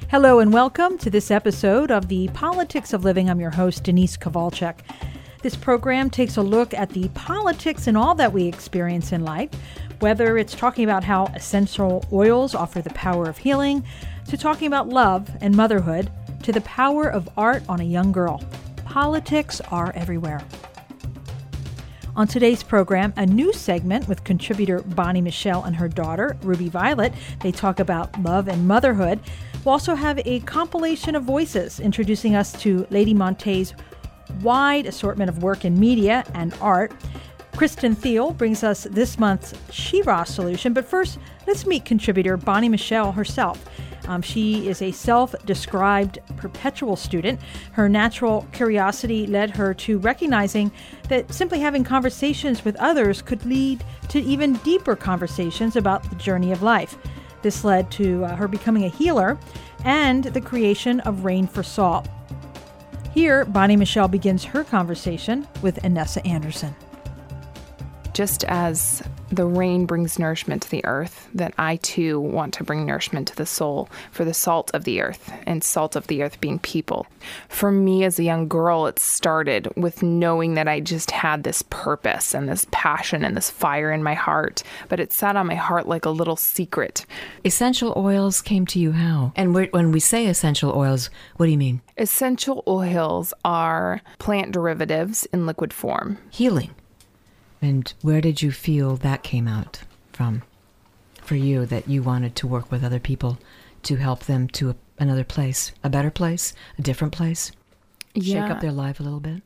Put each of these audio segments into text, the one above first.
Hello and welcome to this episode of The Politics of Living. I'm your host, Denise Kowalczyk. This program takes a look at the politics and all that we experience in life, whether it's talking about how essential oils offer the power of healing, to talking about love and motherhood, to the power of art on a young girl. Politics are everywhere. On today's program, a new segment with contributor Bonnie Michelle and her daughter, Ruby Violet. They talk about love and motherhood. We'll also have a compilation of voices introducing us to Lady Monte's wide assortment of work in media and art. Kristen Thiel brings us this month's She-Ra solution. But first, let's meet contributor Bonnie Michelle herself. She is a self-described perpetual student. Her natural curiosity led her to recognizing that simply having conversations with others could lead to even deeper conversations about the journey of life. This led to her becoming a healer and the creation of Rain for Salt. Here, Bonnie Michelle begins her conversation with Inessa Anderson. Just as the rain brings nourishment to the earth, that I too want to bring nourishment to the soul for the salt of the earth, and salt of the earth being people. For me as a young girl, it started with knowing that I just had this purpose and this passion and this fire in my heart, but it sat on my heart like a little secret. Essential oils came to you how? And when we say essential oils, what do you mean? Essential oils are plant derivatives in liquid form. Healing. And where did you feel that came out from for you, that you wanted to work with other people to help them to another place, a better place, a different place? Yeah. Shake up their life a little bit?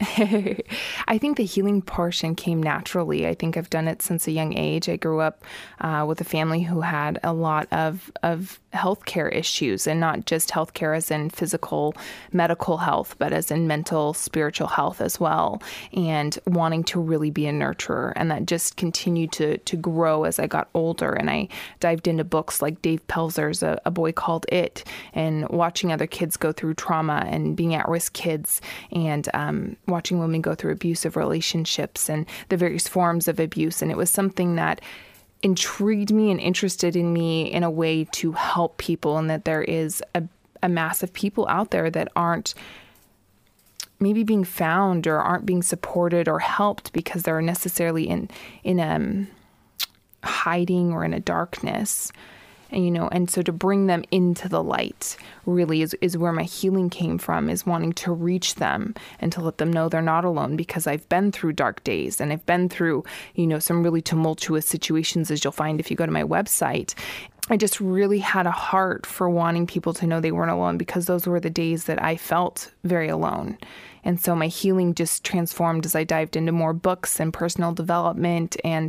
I think the healing portion came naturally. I think I've done it since a young age. I grew up with a family who had a lot of healthcare issues, and not just healthcare as in physical, medical health, but as in mental, spiritual health as well, and wanting to really be a nurturer. And that just continued to grow as I got older. And I dived into books like Dave Pelzer's A Boy Called It, and watching other kids go through trauma and being at-risk kids, and watching women go through abusive relationships and the various forms of abuse. And it was something that intrigued me and interested in me in a way to help people, and that there is a mass of people out there that aren't maybe being found or aren't being supported or helped because they're necessarily in hiding or in a darkness. And so to bring them into the light really is where my healing came from, is wanting to reach them and to let them know they're not alone, because I've been through dark days and I've been through, some really tumultuous situations, as you'll find if you go to my website. I just really had a heart for wanting people to know they weren't alone, because those were the days that I felt very alone. And so my healing just transformed as I dived into more books and personal development. And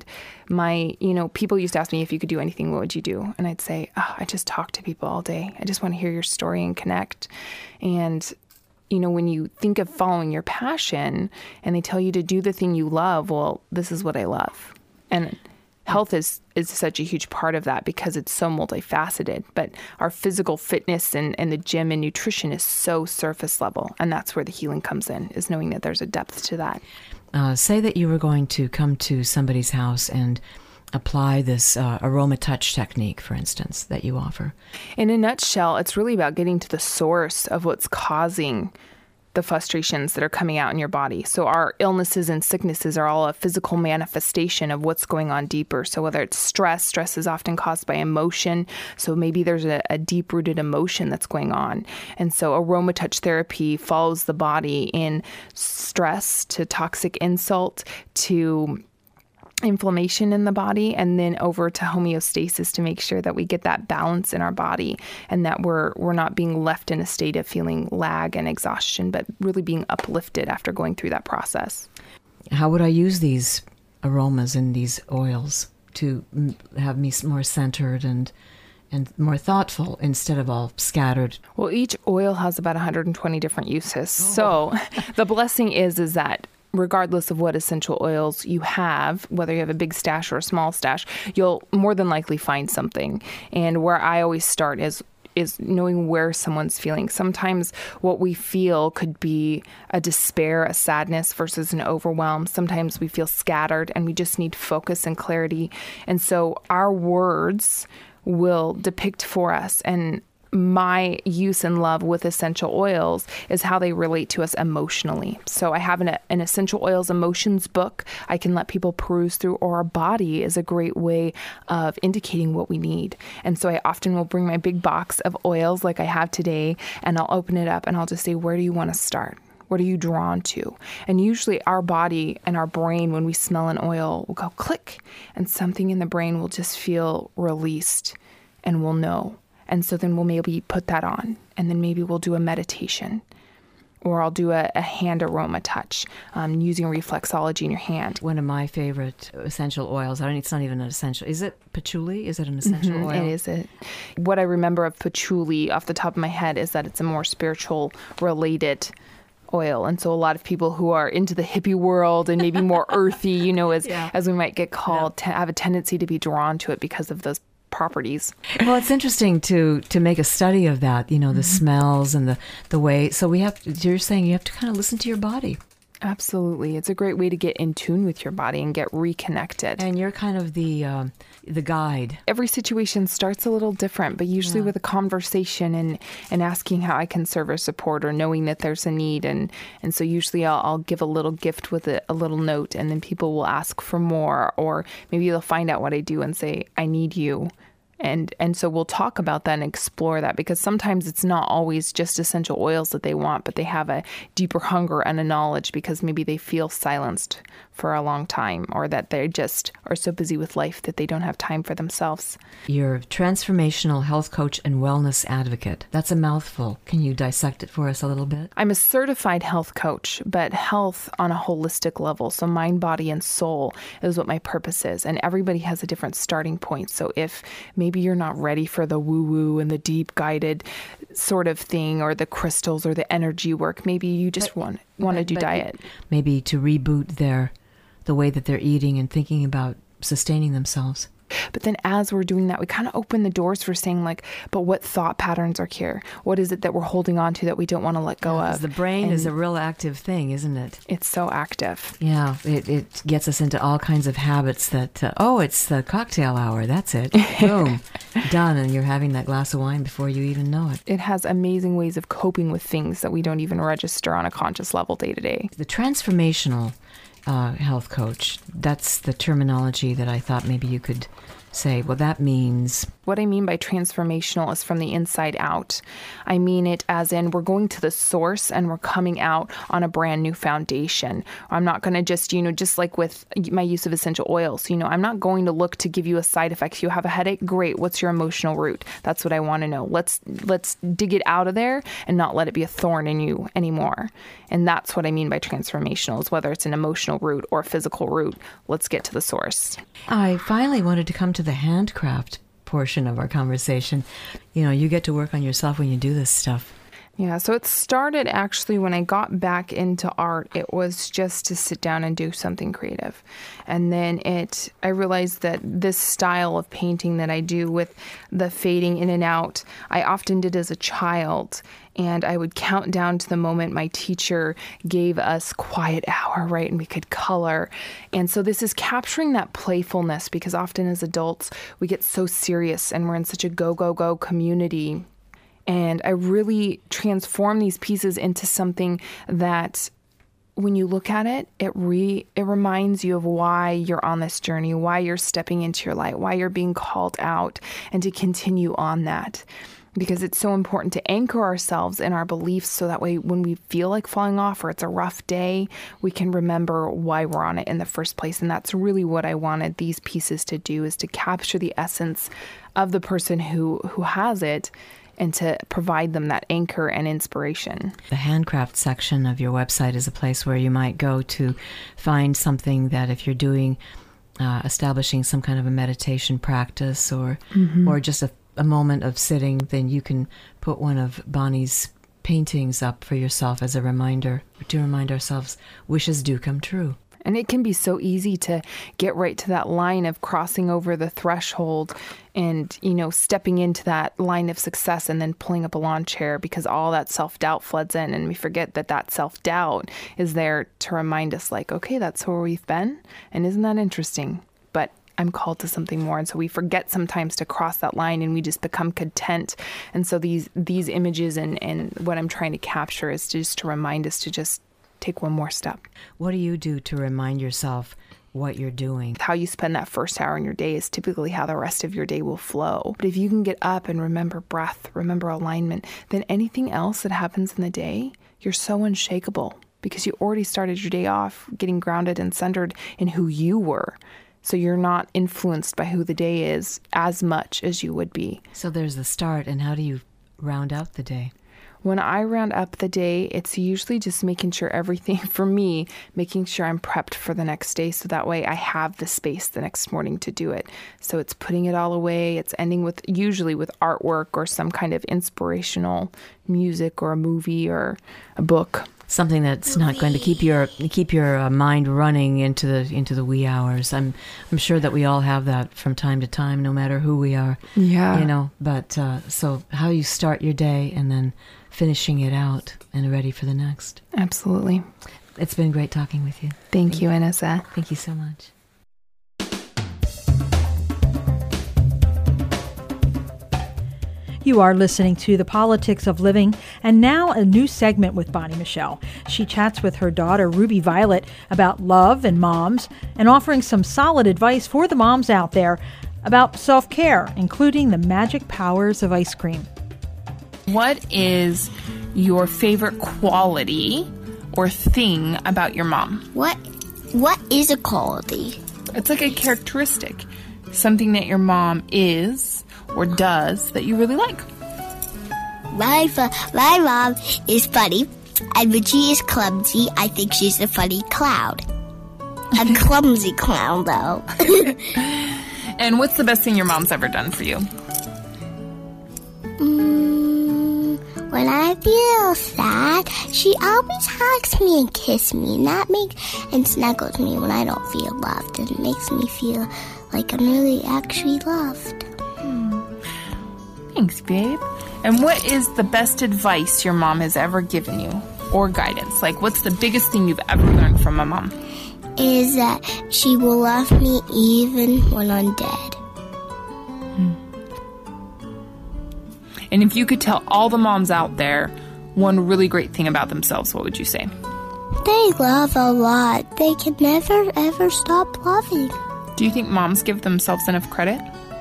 people used to ask me, if you could do anything, what would you do? And I'd say, I just talk to people all day. I just want to hear your story and connect. And, when you think of following your passion and they tell you to do the thing you love, well, this is what I love. And health is such a huge part of that because it's so multifaceted. But our physical fitness and the gym and nutrition is so surface level. And that's where the healing comes in, is knowing that there's a depth to that. Say that you were going to come to somebody's house and apply this aroma touch technique, for instance, that you offer. In a nutshell, it's really about getting to the source of what's causing the frustrations that are coming out in your body. So our illnesses and sicknesses are all a physical manifestation of what's going on deeper. So whether it's stress is often caused by emotion. So maybe there's a deep-rooted emotion that's going on. And so aromatouch therapy follows the body in stress to toxic insult to inflammation in the body, and then over to homeostasis to make sure that we get that balance in our body, and that we're not being left in a state of feeling lag and exhaustion, but really being uplifted after going through that process. How would I use these aromas and these oils to have me more centered and more thoughtful instead of all scattered? Well, each oil has about 120 different uses. So the blessing is that regardless of what essential oils you have, whether you have a big stash or a small stash, you'll more than likely find something. And where I always start is knowing where someone's feeling. Sometimes what we feel could be a despair, a sadness versus an overwhelm. Sometimes we feel scattered and we just need focus and clarity. And so our words will depict for us. And my use and love with essential oils is how they relate to us emotionally. So I have an essential oils emotions book I can let people peruse through, or our body is a great way of indicating what we need. And so I often will bring my big box of oils like I have today, and I'll open it up and I'll just say, where do you want to start? What are you drawn to? And usually our body and our brain, when we smell an oil, will go click, and something in the brain will just feel released, and we'll know. And so then we'll maybe put that on, and then maybe we'll do a meditation, or I'll do a hand aroma touch using reflexology in your hand. One of my favorite essential oils, it's not even an essential. Is it patchouli? Is it an essential oil? It is. What I remember of patchouli off the top of my head is that it's a more spiritual related oil. And so a lot of people who are into the hippie world and maybe more earthy, as we might get called, have a tendency to be drawn to it because of those properties. Well, it's interesting to make a study of that, the smells and the way. So you're saying you have to kind of listen to your body. Absolutely. It's a great way to get in tune with your body and get reconnected. And you're kind of the guide. Every situation starts a little different, but usually with a conversation and asking how I can serve or support, or knowing that there's a need. And so usually I'll give a little gift with a little note, and then people will ask for more, or maybe they'll find out what I do and say, I need you. And so we'll talk about that and explore that, because sometimes it's not always just essential oils that they want, but they have a deeper hunger and a knowledge because maybe they feel silenced for a long time, or that they just are so busy with life that they don't have time for themselves. You're a transformational health coach and wellness advocate. That's a mouthful. Can you dissect it for us a little bit? I'm a certified health coach, but health on a holistic level. So mind, body, and soul is what my purpose is. And everybody has a different starting point. So if maybe you're not ready for the woo-woo and the deep guided sort of thing, or the crystals or the energy work, maybe you just want to do diet. Maybe to reboot the way that they're eating and thinking about sustaining themselves. But then as we're doing that, we kind of open the doors for saying, but what thought patterns are here? What is it that we're holding on to that we don't want to let go of? The brain is a real active thing, isn't it? It's so active. Yeah, it gets us into all kinds of habits that, it's the cocktail hour, that's it. Boom, done, and you're having that glass of wine before you even know it. It has amazing ways of coping with things that we don't even register on a conscious level day to day. The transformational health coach, that's the terminology that I thought maybe you could say, well, that means... What I mean by transformational is from the inside out. I mean it as in we're going to the source and we're coming out on a brand new foundation. I'm not going to just like with my use of essential oils, I'm not going to look to give you a side effect. You have a headache? Great. What's your emotional root? That's what I want to know. Let's dig it out of there and not let it be a thorn in you anymore. And that's what I mean by transformational, is whether it's an emotional root or a physical root. Let's get to the source. I finally wanted to come to the handcraft portion of our conversation. You get to work on yourself when you do this stuff. Yeah, so it started actually when I got back into art. It was just to sit down and do something creative. And then I realized that this style of painting that I do with the fading in and out, I often did as a child. And I would count down to the moment my teacher gave us quiet hour, right? And we could color. And so this is capturing that playfulness, because often as adults, we get so serious and we're in such a go, go, go community. And I really transform these pieces into something that when you look at it, it reminds you of why you're on this journey, why you're stepping into your light, why you're being called out, and to continue on that. Because it's so important to anchor ourselves in our beliefs, so that way when we feel like falling off or it's a rough day, we can remember why we're on it in the first place. And that's really what I wanted these pieces to do, is to capture the essence of the person who has it, and to provide them that anchor and inspiration. The handcraft section of your website is a place where you might go to find something that, if you're doing, establishing some kind of a meditation practice or just a moment of sitting, then you can put one of Bonnie's paintings up for yourself as a reminder, to remind ourselves wishes do come true. And it can be so easy to get right to that line of crossing over the threshold and, stepping into that line of success and then pulling up a lawn chair, because all that self-doubt floods in, and we forget that self-doubt is there to remind us, okay, that's where we've been. And isn't that interesting? But I'm called to something more. And so we forget sometimes to cross that line and we just become content. And so these images and what I'm trying to capture is just to remind us to just take one more step. What do you do to remind yourself what you're doing? How you spend that first hour in your day is typically how the rest of your day will flow. But if you can get up and remember breath, remember alignment, then anything else that happens in the day, you're so unshakable because you already started your day off getting grounded and centered in who you were. So you're not influenced by who the day is as much as you would be. So there's the start, and how do you round out the day? When I round up the day, it's usually just making sure everything, for me, making sure I'm prepped for the next day so that way I have the space the next morning to do it. So it's putting it all away. It's ending usually with artwork or some kind of inspirational music or a movie or a book. Something that's not going to keep your mind running into the wee hours. I'm sure that we all have that from time to time, no matter who we are. Yeah. But so how you start your day and then finishing it out and ready for the next. Absolutely. It's been great talking with you. Thank you, Inessa. Thank you so much. You are listening to The Politics of Living, and now a new segment with Bonnie Michelle. She chats with her daughter, Ruby Violet, about love and moms, and offering some solid advice for the moms out there about self-care, including the magic powers of ice cream. What is your favorite quality or thing about your mom? What is a quality? It's like a characteristic, something that your mom is or does that you really like. My mom is funny, and when she is clumsy, I think she's a funny clown. A clumsy clown, though. And what's the best thing your mom's ever done for you? When I feel sad, she always hugs me and kisses me, and snuggles me when I don't feel loved. It makes me feel like I'm really actually loved. Thanks, babe. And what is the best advice your mom has ever given you, or guidance? Like, what's the biggest thing you've ever learned from a mom? Is that she will love me even when I'm dead. And if you could tell all the moms out there one really great thing about themselves, what would you say? They love a lot. They can never, ever stop loving. Do you think moms give themselves enough credit?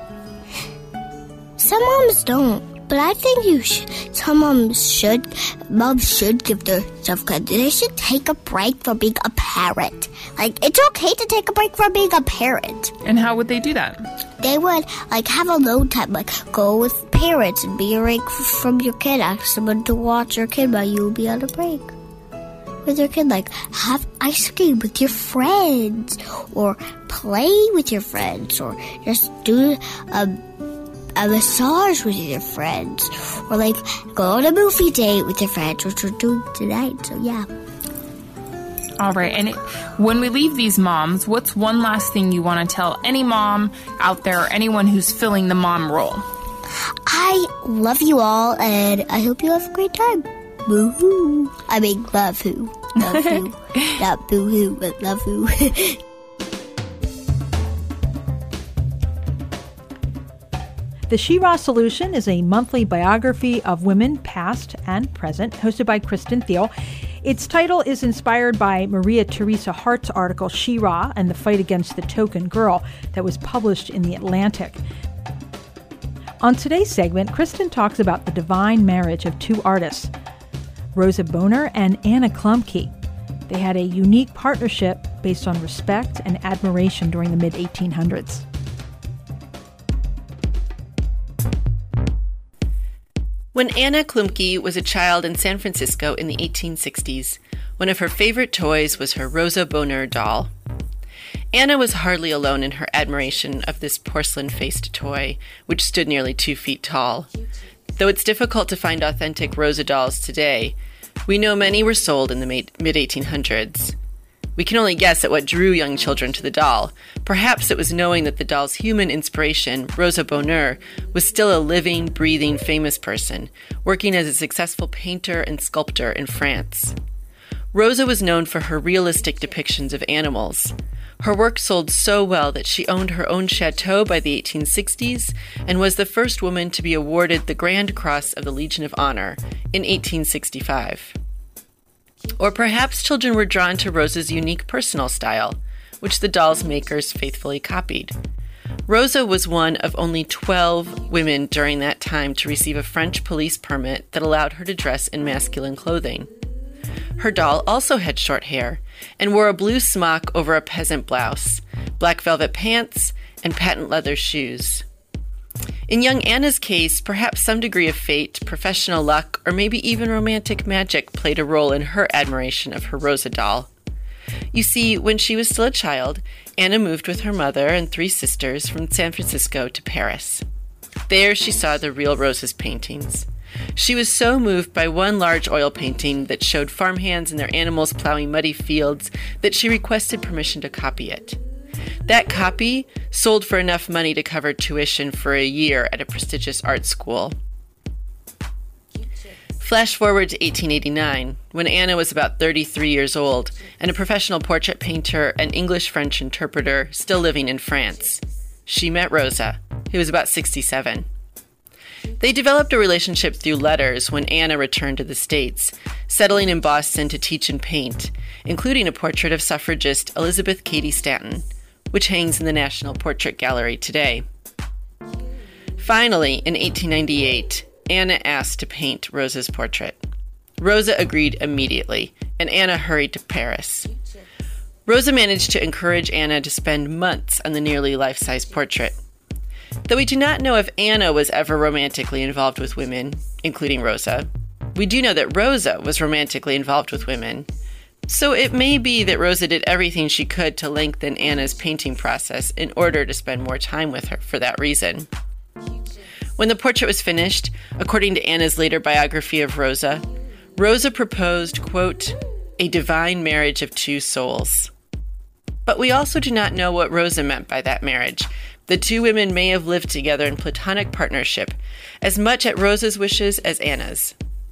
Some moms don't, but I think some moms should. Moms should give themselves credit. They should take a break from being a parent. Like, it's okay to take a break from being a parent. And how would they do that? They would, have alone time, go with parents and be a break from your kid. Ask someone to watch your kid while you'll be on a break with your kid. Have ice cream with your friends, or play with your friends, or just do a massage with your friends, or go on a movie date with your friends, which we're doing tonight. So yeah. All right. And when we leave these moms, what's one last thing you want to tell any mom out there, or anyone who's filling the mom role? I love you all, and I hope you have a great time. Boo-hoo. I mean, love-hoo. Love-hoo. Not boo-hoo, but love-hoo. The She-Ra Solution is a monthly biography of women past and present, hosted by Kristen Thiel. Its title is inspired by Maria Teresa Hart's article, She-Ra and the Fight Against the Token Girl, that was published in The Atlantic. On today's segment, Kristen talks about the divine marriage of two artists, Rosa Bonheur and Anna Klumpke. They had a unique partnership based on respect and admiration during the mid-1800s. When Anna Klumpke was a child in San Francisco in the 1860s, one of her favorite toys was her Rosa Bonheur doll. Anna was hardly alone in her admiration of this porcelain-faced toy, which stood nearly 2 feet tall. Though it's difficult to find authentic Rosa dolls today, we know many were sold in the mid-1800s. We can only guess at what drew young children to the doll. Perhaps it was knowing that the doll's human inspiration, Rosa Bonheur, was still a living, breathing, famous person, working as a successful painter and sculptor in France. Rosa was known for her realistic depictions of animals. Her work sold so well that she owned her own chateau by the 1860s and was the first woman to be awarded the Grand Cross of the Legion of Honor in 1865. Or perhaps children were drawn to Rosa's unique personal style, which the doll's makers faithfully copied. Rosa was one of only 12 women during that time to receive a French police permit that allowed her to dress in masculine clothing. Her doll also had short hair and wore a blue smock over a peasant blouse, black velvet pants, and patent leather shoes. In young Anna's case, perhaps some degree of fate, professional luck, or maybe even romantic magic played a role in her admiration of her Rosa doll. You see, when she was still a child, Anna moved with her mother and 3 sisters from San Francisco to Paris. There she saw the real Rosa's paintings. She was so moved by one large oil painting that showed farmhands and their animals plowing muddy fields that she requested permission to copy it. That copy sold for enough money to cover tuition for a year at a prestigious art school. Flash forward to 1889, when Anna was about 33 years old and a professional portrait painter and English-French interpreter still living in France. She met Rosa, who was about 67. They developed a relationship through letters when Anna returned to the States, settling in Boston to teach and paint, including a portrait of suffragist Elizabeth Cady Stanton, which hangs in the National Portrait Gallery today. Finally, in 1898, Anna asked to paint Rosa's portrait. Rosa agreed immediately, and Anna hurried to Paris. Rosa managed to encourage Anna to spend months on the nearly life-size portrait. Though we do not know if Anna was ever romantically involved with women, including Rosa, we do know that Rosa was romantically involved with women. So it may be that Rosa did everything she could to lengthen Anna's painting process in order to spend more time with her for that reason. When the portrait was finished, according to Anna's later biography of Rosa, Rosa proposed, quote, a divine marriage of 2 souls. But we also do not know what Rosa meant by that marriage. The 2 women may have lived together in platonic partnership, as much at Rosa's wishes as Anna's.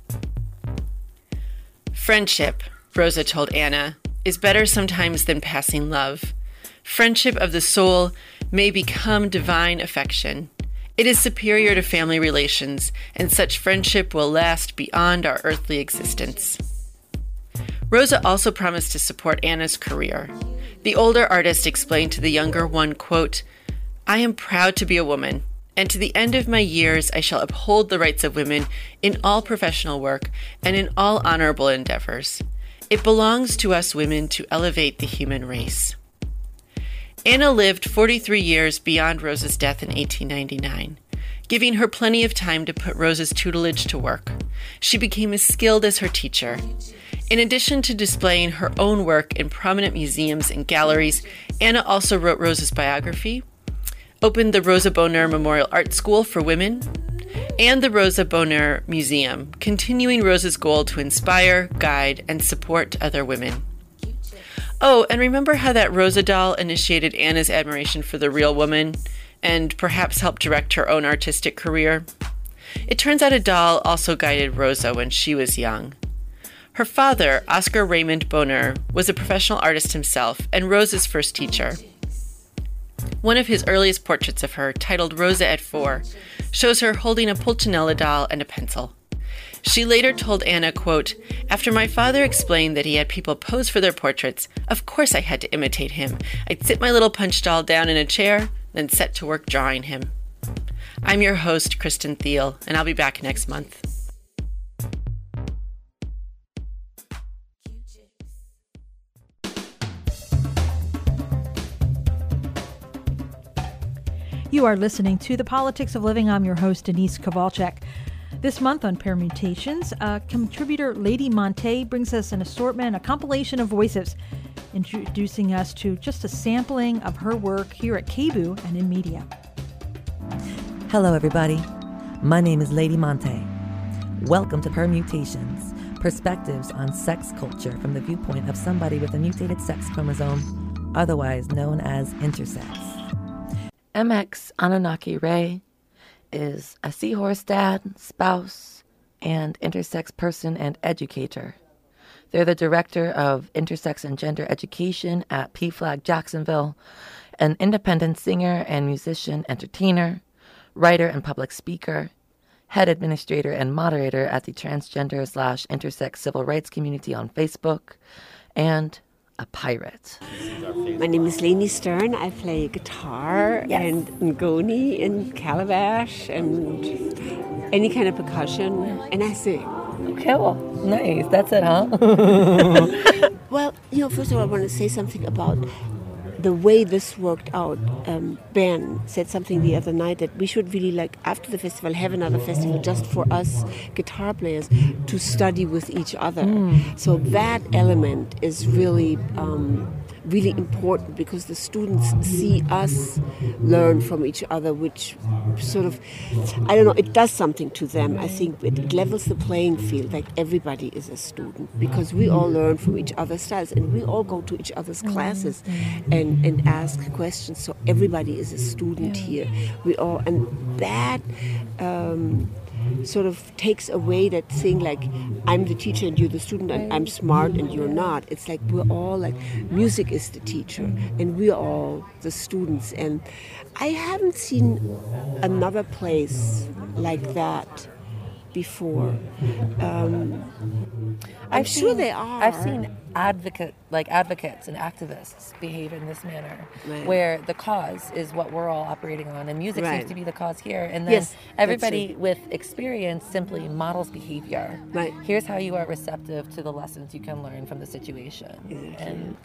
Friendship, Rosa told Anna, is better sometimes than passing love. Friendship of the soul may become divine affection. It is superior to family relations, and such friendship will last beyond our earthly existence. Rosa also promised to support Anna's career. The older artist explained to the younger one, quote, I am proud to be a woman, and to the end of my years I shall uphold the rights of women in all professional work and in all honorable endeavors. It belongs to us women to elevate the human race. Anna lived 43 years beyond Rosa's death in 1899, giving her plenty of time to put Rosa's tutelage to work. She became as skilled as her teacher. In addition to displaying her own work in prominent museums and galleries, Anna also wrote Rosa's biography, opened the Rosa Bonheur Memorial Art School for Women, and the Rosa Bonheur Museum, continuing Rosa's goal to inspire, guide, and support other women. Oh, and remember how that Rosa doll initiated Anna's admiration for the real woman and perhaps helped direct her own artistic career? It turns out a doll also guided Rosa when she was young. Her father, Oscar Raymond Bonheur, was a professional artist himself and Rosa's first teacher. One of his earliest portraits of her, titled Rosa at 4, shows her holding a Pulcinella doll and a pencil. She later told Anna, quote, after my father explained that he had people pose for their portraits, of course I had to imitate him. I'd sit my little punch doll down in a chair, then set to work drawing him. I'm your host, Kristen Thiel, and I'll be back next month. You are listening to The Politics of Living. I'm your host, Denise Kowalczyk. This month on Permutations, contributor Lady Monte brings us an assortment, a compilation of voices, introducing us to just a sampling of her work here at KBOO and in media. Hello, everybody. My name is Lady Monte. Welcome to Permutations, perspectives on sex culture from the viewpoint of somebody with a mutated sex chromosome, otherwise known as intersex. MX Anunnaki Ray is a seahorse dad, spouse, and intersex person and educator. They're the director of intersex and gender education at PFLAG Jacksonville, an independent singer and musician, entertainer, writer and public speaker, head administrator and moderator at the transgender/intersex civil rights community on Facebook, and a pirate. My name is Lainey Stern. I play guitar and ngoni and calabash and any kind of percussion, and I sing. Okay, well, nice. That's it, huh? Well, first of all, I want to say something about the way this worked out. Ben said something the other night that we should really, after the festival, have another festival just for us guitar players to study with each other. So that element is really really important, because the students see us learn from each other, which sort of, I don't know, it does something to them. I think it levels the playing field, like everybody is a student, because we all learn from each other's styles, and we all go to each other's classes and ask questions. So everybody is a student here. We all, and that sort of takes away that thing like I'm the teacher and you're the student, and I'm smart and you're not. It's like we're all like, music is the teacher and we're all the students. And I haven't seen another place like that before. I'm sure they are. I've seen advocates and activists behave in this manner, where the cause is what we're all operating on, and music seems to be the cause here, and then everybody with experience simply models behavior. Right. Here's how you are receptive to the lessons you can learn from the situation. Exactly.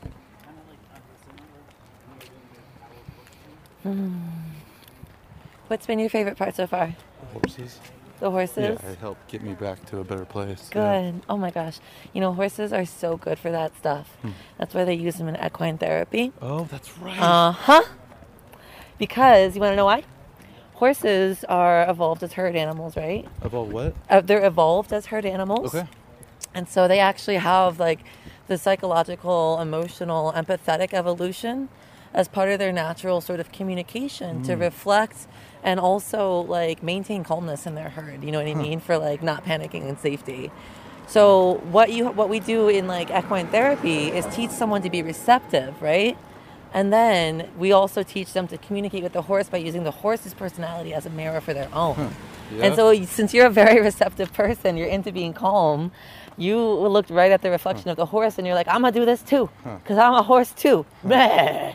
And what's been your favorite part so far? Horses. The horses? Yeah, it helped get me back to a better place. Good. Yeah. Oh my gosh. Horses are so good for that stuff. That's why they use them in equine therapy. Oh, that's right. Uh-huh. Because, you want to know why? Horses are evolved as herd animals, right? Evolved what? They're evolved as herd animals. Okay. And so they actually have the psychological, emotional, empathetic evolution as part of their natural sort of communication to reflect and also maintain calmness in their herd, you know what I mean, for not panicking and safety. So what we do in equine therapy is teach someone to be receptive, right? And then we also teach them to communicate with the horse by using the horse's personality as a mirror for their own. Yeah. And so since you're a very receptive person, you're into being calm, you looked right at the reflection of the horse and you're like, I'm going to do this too, because I'm a horse too. Nice.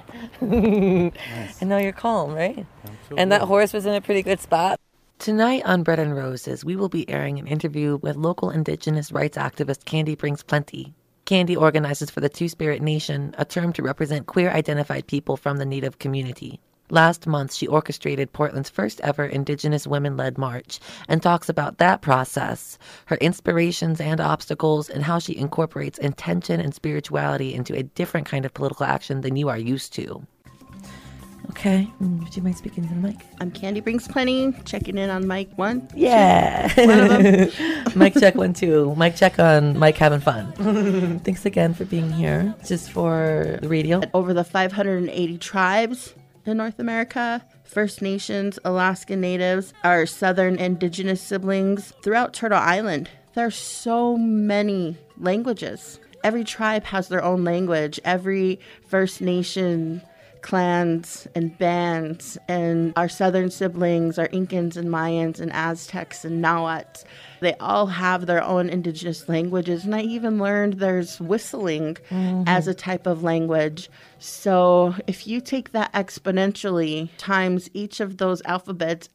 And now you're calm, right? And that horse was in a pretty good spot. Tonight on Bread and Roses, we will be airing an interview with local Indigenous rights activist Candy Brings Plenty. Candy organizes for the Two-Spirit Nation, a term to represent queer-identified people from the Native community. Last month, she orchestrated Portland's first ever Indigenous women-led march and talks about that process, her inspirations and obstacles, and how she incorporates intention and spirituality into a different kind of political action than you are used to. Okay, would you mind speaking to the mic? I'm Candy Brings Plenty, checking in on mic 1. Yeah. One of them. Mic check 1, 2. Mic check on Mike having fun. Thanks again for being here, just for the radio. Over the 580 tribes in North America, First Nations, Alaskan Natives, our Southern Indigenous siblings throughout Turtle Island. There are so many languages. Every tribe has their own language. Every First Nation clans and bands, and our southern siblings, our Incans and Mayans and Aztecs and Nahuatl, they all have their own indigenous languages. And I even learned there's whistling as a type of language. So if you take that exponentially times each of those alphabets,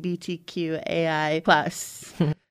LGBTQAI plus,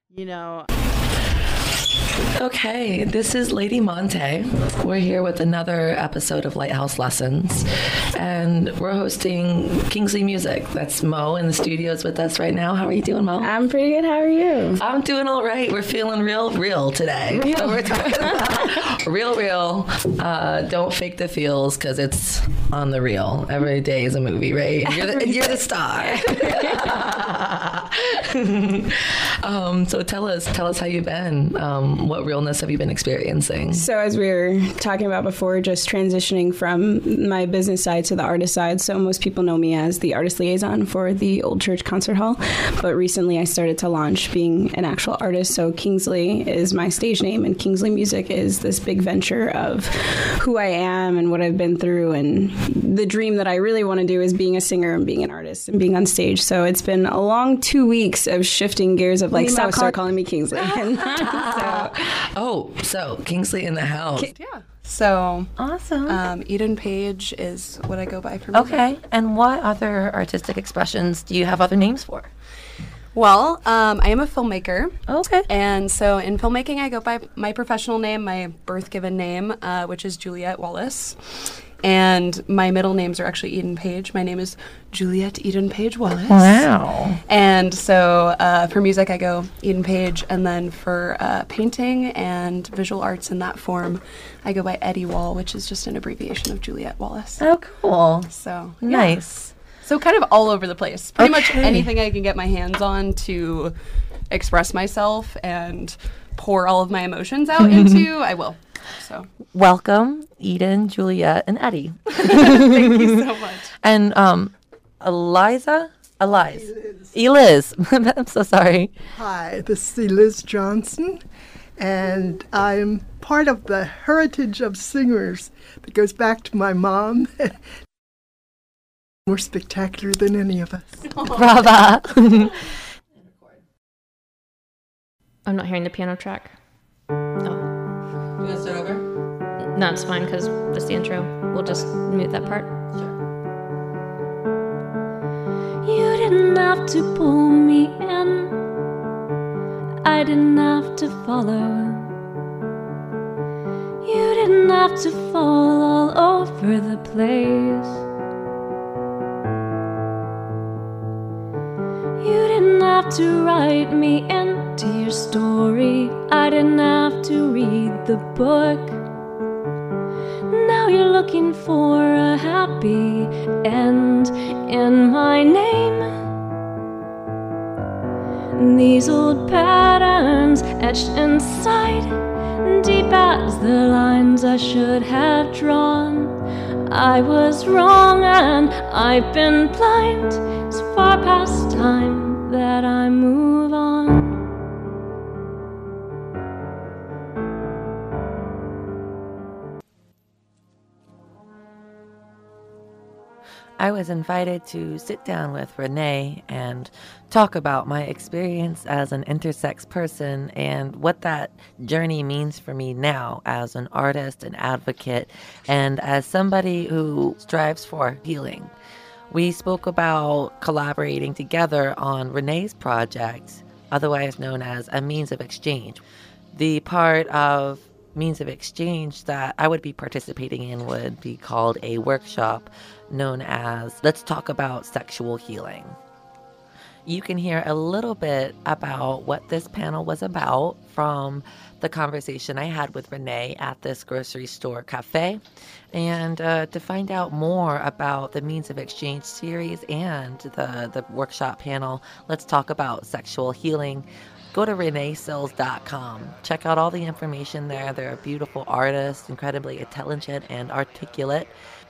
Okay, this is Lady Monte. We're here with another episode of Lighthouse Lessons, and we're hosting Kingsley Music. That's Mo in the studios with us right now. How are you doing, Mo? I'm pretty good. How are you? I'm doing all right. We're feeling real today. So we're talking about real. Don't fake the feels, because it's on the real. Every day is a movie, right? You're the star. So tell us how you've been. What realness have you been experiencing? So as we were talking about before, just transitioning from my business side to the artist side. So most people know me as the artist liaison for the Old Church Concert Hall. But recently I started to launch being an actual artist. So Kingsley is my stage name, and Kingsley Music is this big venture of who I am and what I've been through. And the dream that I really want to do is being a singer and being an artist and being on stage. So it's been a long 2 weeks of shifting gears of like, start calling me Kingsley. So Kingsley in the house. Yeah. So awesome. Eden Page is what I go by for music. Okay. And what other artistic expressions do you have other names for? Well, I am a filmmaker. Okay. And so in filmmaking, I go by my professional name, my birth given name, which is Juliette Wallace. And my middle names are actually Eden Page. My name is Juliette Eden Page Wallace. Wow. And so for music, I go Eden Page. And then for painting and visual arts in that form, I go by Eddie Wall, which is just an abbreviation of Juliette Wallace. Oh, cool. So nice. So kind of all over the place. Pretty much anything I can get my hands on to express myself and pour all of my emotions out into, I will. So welcome, Eden, Juliette, and Eddie. Thank you so much. And Eliz. I'm so sorry. Hi, this is Eliz Johnson, and I'm part of the heritage of singers that goes back to my mom. More spectacular than any of us. Brava. I'm not hearing the piano track. You want to start over? No, it's fine because that's the intro. We'll just mute that part. Sure. You didn't have to pull me in. I didn't have to follow. You didn't have to fall all over the place. You didn't have to write me into your story. I didn't have to read the book. Now you're looking for a happy end in my name. These old patterns etched inside, deep as the lines I should have drawn. I was wrong and I've been blind. It's far past time that I move on. I was invited to sit down with Renee and talk about my experience as an intersex person and what that journey means for me now as an artist, an advocate, and as somebody who strives for healing. We spoke about collaborating together on Renee's project, otherwise known as A Means of Exchange. The part of Means of Exchange that I would be participating in would be called a workshop known as Let's Talk About Sexual Healing. You can hear a little bit about what this panel was about from the conversation I had with Renee at this grocery store cafe. And to find out more about the Means of Exchange series and the workshop panel, Let's Talk About Sexual Healing, go to reneesills.com. Check out all the information there. They're a beautiful artist, incredibly intelligent and articulate.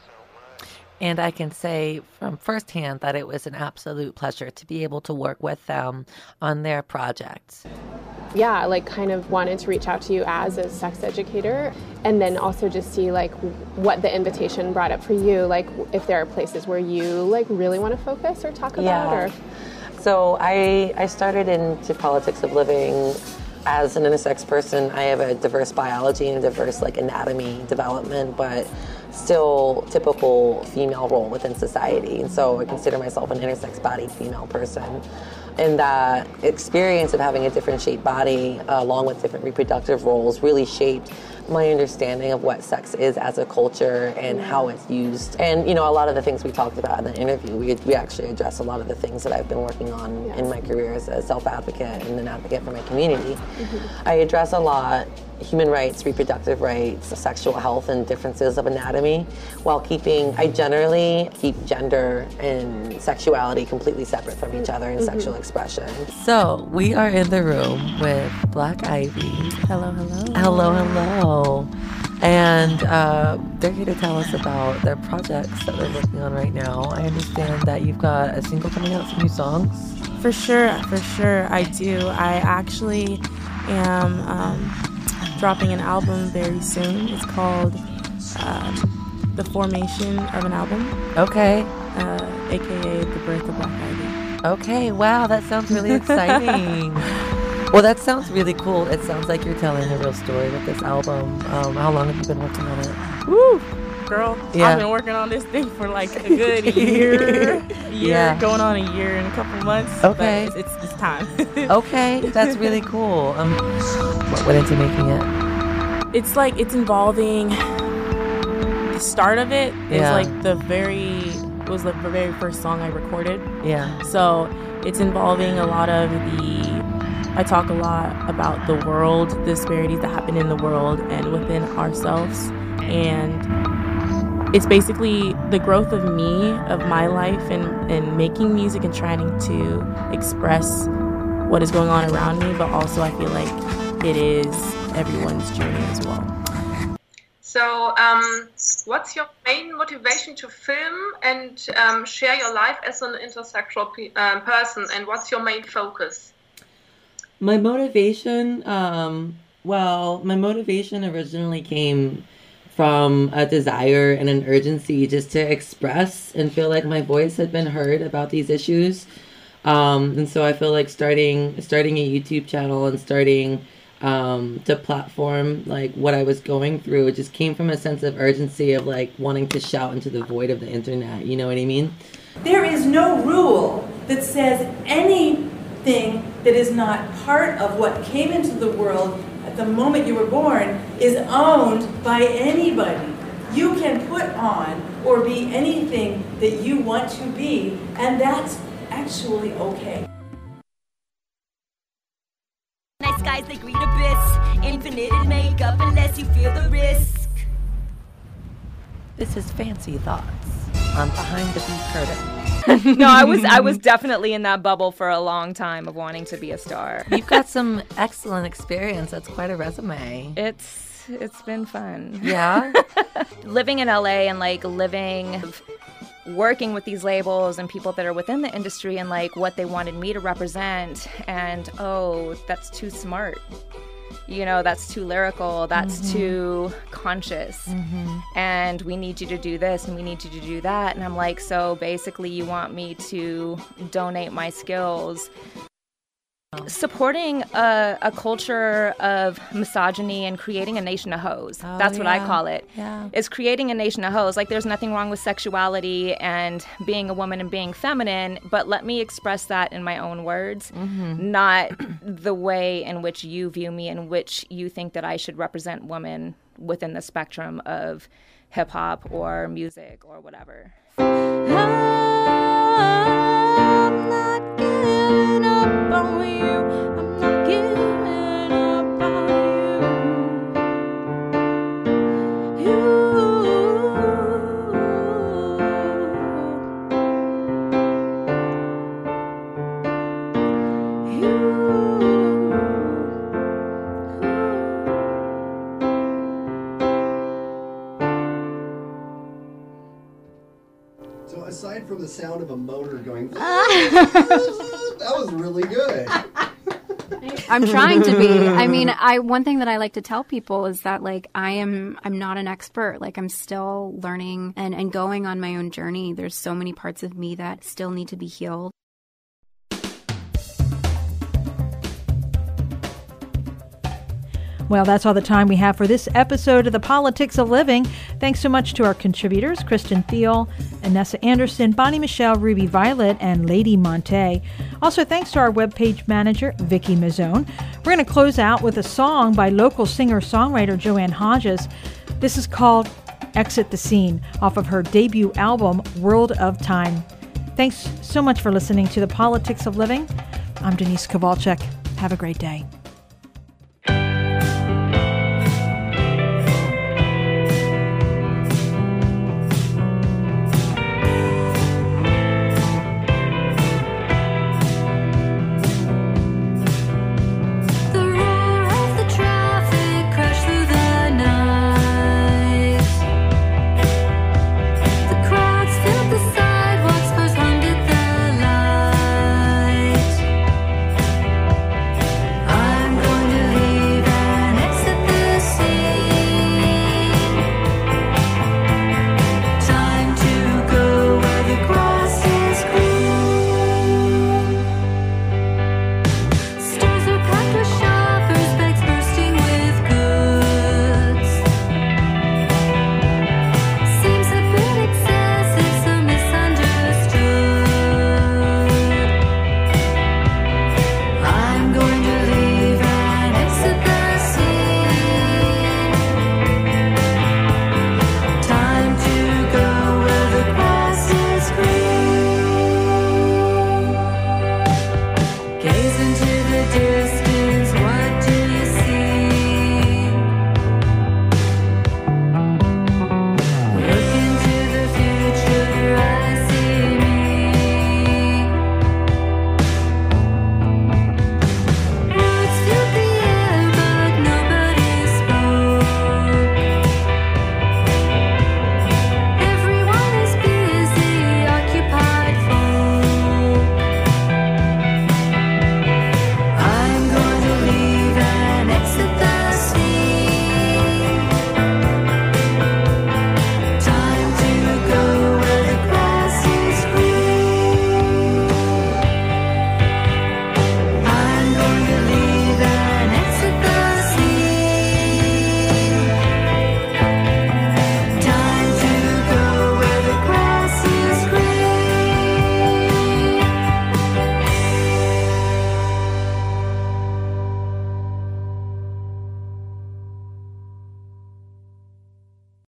And I can say from firsthand that it was an absolute pleasure to be able to work with them on their projects. Yeah, like kind of wanted to reach out to you as a sex educator and then also just see like what the invitation brought up for you, like if there are places where you like really want to focus or talk about. Or So I started into Politics of Living as an intersex person. I have a diverse biology and a diverse like anatomy development, but still typical female role within society. And so I consider myself an intersex bodied female person. And that experience of having a different shaped body along with different reproductive roles really shaped my understanding of what sex is as a culture and how it's used. And, you know, a lot of the things we talked about in the interview, we actually addressed a lot of the things that I've been working on in my career as a self-advocate and an advocate for my community. I address a lot human rights, reproductive rights, sexual health, and differences of anatomy, while I generally keep gender and sexuality completely separate from each other in sexual expression. So we are in the room with Black Ivy. Hello, hello. Hello, hello. And they're here to tell us about their projects that they're working on right now. I understand that you've got a single coming out, some new songs. For sure, I do. I actually am dropping an album very soon. It's called The Formation of an Album. Okay. AKA The Birth of Black Ivy. Okay, wow, that sounds really exciting. Well, that sounds really cool. It sounds like you're telling a real story with this album. How long have you been working on it? Woo! Girl, Yeah. I've been working on this thing for like a good year. Yeah. Going on a year and a couple months. Okay. But it's time. Okay, that's really cool. What went into making it? It's involving the start of it is like the very first song I recorded. Yeah. So it's involving a lot of I talk a lot about the world, the disparities that happen in the world and within ourselves. And it's basically the growth of me, of my life, and making music and trying to express what is going on around me, but also I feel like it is everyone's journey as well. So, what's your main motivation to film and share your life as an intersexual person, and what's your main focus? My motivation, my motivation originally came from a desire and an urgency just to express and feel like my voice had been heard about these issues. And so I feel like starting a YouTube channel and starting to platform like what I was going through, it just came from a sense of urgency of like wanting to shout into the void of the internet. You know what I mean? There is no rule that says anything that is not part of what came into the world at the moment you were born is owned by anybody. You can put on or be anything that you want to be, and that's actually okay. Night skies, they greet abyss. Infinite in makeup unless you feel the risk. This is Fancy Thoughts on Behind the Beat Curtain. No, I was definitely in that bubble for a long time of wanting to be a star. You've got some excellent experience. That's quite a resume. It's been fun. Yeah? Living in LA and like working with these labels and people that are within the industry and like what they wanted me to represent, and that's too smart. You know, that's too lyrical, that's too conscious, and we need you to do this and we need you to do that. And I'm like, so basically you want me to donate my skills. Supporting a culture of misogyny and creating a nation of hoes. That's what I call it. Yeah. Is creating a nation of hoes. Like, there's nothing wrong with sexuality and being a woman and being feminine, but let me express that in my own words, not the way in which you view me, in which you think that I should represent women within the spectrum of hip-hop or music or whatever. I'm not giving up on you. I'm not giving up on you. So aside from the sound of a motor going, that was really good. I'm trying to be. I mean, one thing that I like to tell people is that like I'm not an expert. Like, I'm still learning and going on my own journey. There's so many parts of me that still need to be healed. Well, that's all the time we have for this episode of The Politics of Living. Thanks so much to our contributors, Kristen Thiel, Anessa Anderson, Bonnie Michelle, Ruby Violet, and Lady Monte. Also, thanks to our webpage manager, Vicky Mazzone. We're going to close out with a song by local singer-songwriter Joanne Hodges. This is called Exit the Scene, off of her debut album, World of Time. Thanks so much for listening to The Politics of Living. I'm Denise Kowalczyk. Have a great day.